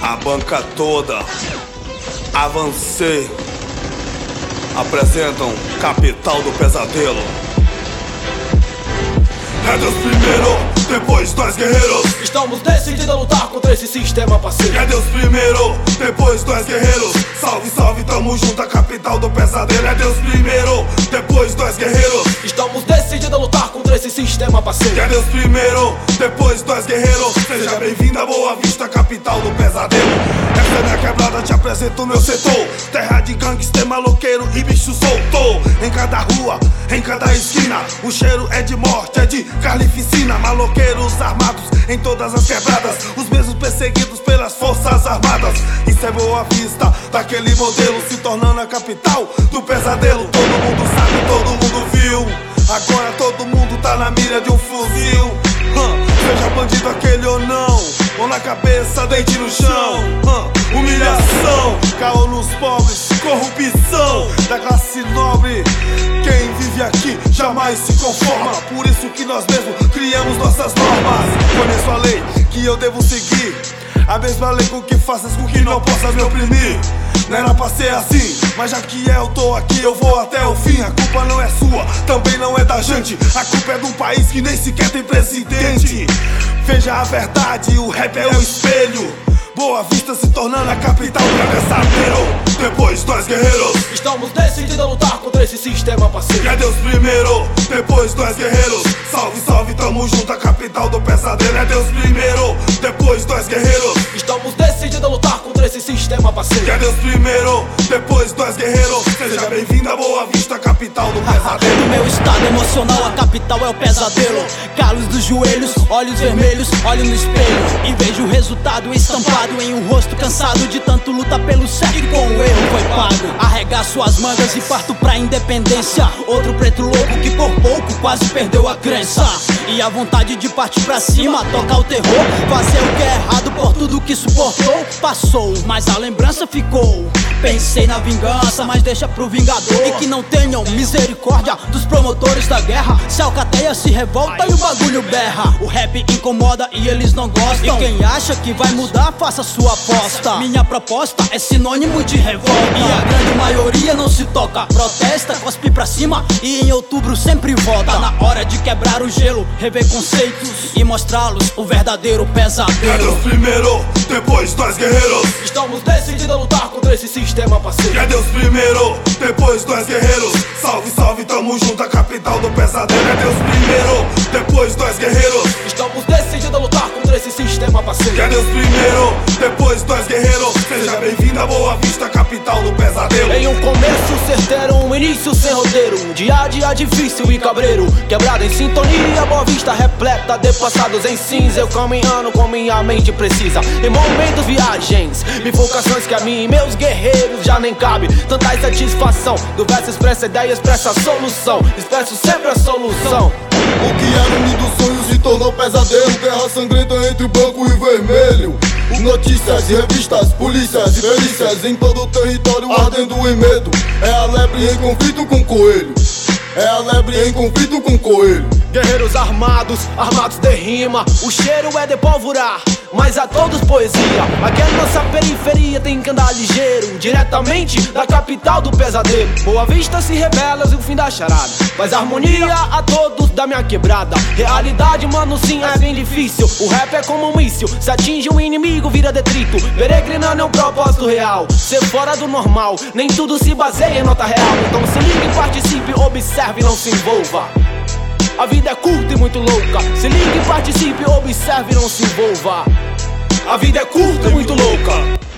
A banca toda, Avancei, apresentam Capital do Pesadelo. É Deus primeiro, depois nós guerreiros. Estamos decididos a lutar contra esse sistema, parceiro. É Deus primeiro, depois nós guerreiros. Salve, salve, tamo junto, a capital do pesadelo. É Deus primeiro, depois nós guerreiros. Estamos decididos a lutar contra esse sistema, parceiro. É Deus primeiro, depois nós guerreiros. Seja bem-vindo a Boa Vista, capital do pesadelo. Essa é minha quebrada, te apresento o meu setor. Terra de gangster, maloqueiro e bicho soltou. Em cada rua, em cada esquina, o cheiro é de morte, é de carnificina. Maloqueiros armados em todas as quebradas, os mesmos perseguidos pelas forças armadas. Isso é Boa Vista, daquele modelo, se tornando a capital do pesadelo. Todo mundo sabe, todo mundo viu, agora todo mundo tá na mira de um fuzil. Seja bandido aquele ou não, mão na cabeça, dente no chão. Humilhação, caô nos pobres, corrupção da classe nobre. Quem vive aqui jamais se conforma, por isso que nós mesmos criamos nossas normas. Conheço a lei que eu devo seguir, a mesma lei com que faças com que não possas me oprimir. Não era pra ser assim, mas já que eu tô aqui, eu vou até o fim. A culpa não é sua, também não é da gente. A culpa é de um país que nem sequer tem presidente. Veja a verdade, o rap é o espelho. Boa Vista se tornando a capital do pesadelo. Depois nós guerreiros. Estamos decididos a lutar contra esse sistema, parceiro. É Deus primeiro, depois nós guerreiros. Salve, salve, tamo junto, a capital do pesadelo. É Deus primeiro, depois nós guerreiros. Estamos decididos a lutar contra esse sistema, parceiro. É Deus primeiro, depois nós guerreiros. Seja bem-vindo a Boa Vista, capital do pesadelo. No meu estado emocional, a capital é o pesadelo. Calos dos joelhos, olhos vermelhos, olho no espelho e vejo o resultado estampado em um rosto cansado de tanto luta pelo certo, e com o erro foi pago. Arregar suas mangas e parto pra independência. Outro preto louco que por pouco quase perdeu a crença e a vontade de partir pra cima, tocar o terror, fazer o que é errado por tudo que suportou. Passou, mas a lembrança ficou. Pensei na vingança, mas deixa pro vingador. E que não tenham misericórdia dos promotores da guerra. Se a alcateia se revolta e o bagulho berra. O rap incomoda e eles não gostam. E quem acha que vai mudar, faça sua aposta. Minha proposta é sinônimo de revolta, e a grande maioria não se toca. Protesta, cospe pra cima e em outubro sempre volta. Tá na hora de quebrar o gelo, rever conceitos e mostrá-los o verdadeiro pesadelo. É Deus primeiro, depois nós guerreiros. Estamos decididos a lutar contra esse sistema, parceiro. É Deus primeiro, depois nós guerreiros. Salve, salve, tamo junto, a capital do pesadelo. É Deus primeiro, depois nós guerreiros. Estamos decididos a lutar contra esse sistema, parceiro. É Deus primeiro, depois nós guerreiros. Seja bem-vindo a Boa Vista, capital do pesadelo. Em um começo certeiro, um início sem roteiro, um dia a dia difícil e cabreiro. Quebrado em sintonia, Boa Vista repleta de passados em cinza. Eu caminhando com minha mente precisa, em momentos viagens, bifurcações que a mim e meus guerreiros já nem cabe. Tanta insatisfação, do verso expressa ideia, expressa a solução. Expresso sempre a solução. O que era um lindo sonho se tornou pesadelo. Guerra sangrenta entre o branco e o vermelho. Notícias e revistas, polícias e perícias em todo o território ardendo em medo. É a lebre em conflito com coelho. É a lebre em conflito com coelho. Guerreiros armados, armados de rima. O cheiro é de pólvora, mas a todos poesia. Aqui a nossa periferia tem que andar ligeiro, diretamente da capital do pesadelo. Boa Vista se rebela e o fim da charada, faz harmonia a todos da minha quebrada. Realidade, mano, sim, é bem difícil. O rap é como um míssil, se atinge o inimigo vira detrito. Peregrinando é um propósito real, ser fora do normal, nem tudo se baseia em nota real. Então se ligue, participe, observe e não se envolva. A vida é curta e muito louca. Se ligue, participe, observe e não se envolva. A vida é curta e muito louca.